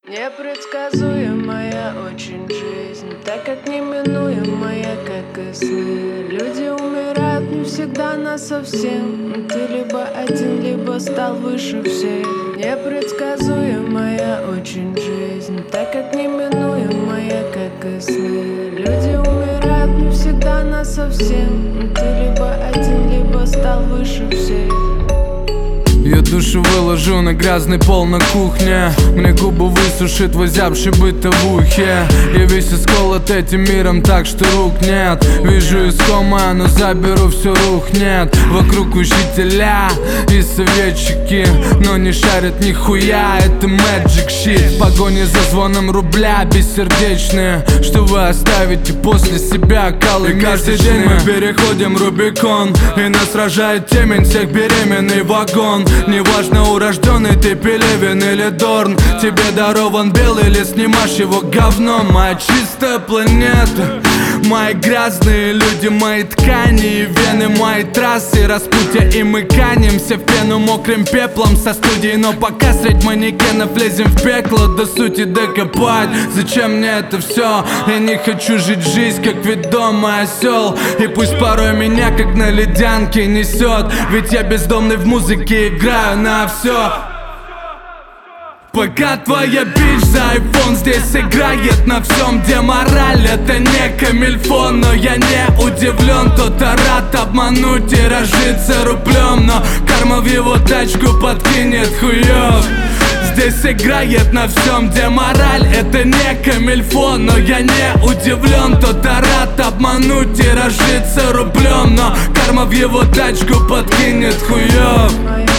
Непредсказуемая очень жизнь, так как неминуемая, как и сны. Люди умирают не всегда насовсем. Ты либо один, либо стал выше всех. Непредсказуемая очень жизнь, так как неминуемая, как и сны. Люди умирают не всегда насовсем. Ты либо один, либо стал выше всех. Я душу выложу на грязный пол на кухне. Мне губы высушит в озябшей бытовухе. Я весь исколот этим миром так, что рук нет. Вижу искомое, но заберу, все рухнет. Вокруг учителя и советчики, но не шарят нихуя, это magic shit. Погони за звоном рубля бессердечные, что вы оставите после себя калы. И каждый день мы переходим Рубикон, и нас сражает темень, всех беременный вагон. Неважно, урожденный ты Пелевин или Дорн, тебе дарован белый или снимашь его говном. Моя чистая планета, мои грязные люди, мои ткани и вены, мои трассы распутья, и мы канемся в пену мокрым пеплом со студии. Но пока средь манекенов лезем в пекло, до сути докопать. Зачем мне это все? Я не хочу жить жизнь, как ведомый осел. И пусть порой меня как на ледянке несет, ведь я бездомный в музыке, играю на все. Пока твоя бич за айфон здесь играет на всем, где мораль это не камильфон. Но я не удивлен, кто-то рад обмануть и разжиться рублем, но карма в его тачку подкинет хуёв. Здесь играет на всем, где мораль это не камильфон. Но я не удивлен, кто-то рад обмануть и разжиться рублем, но карма в его тачку подкинет хуёв.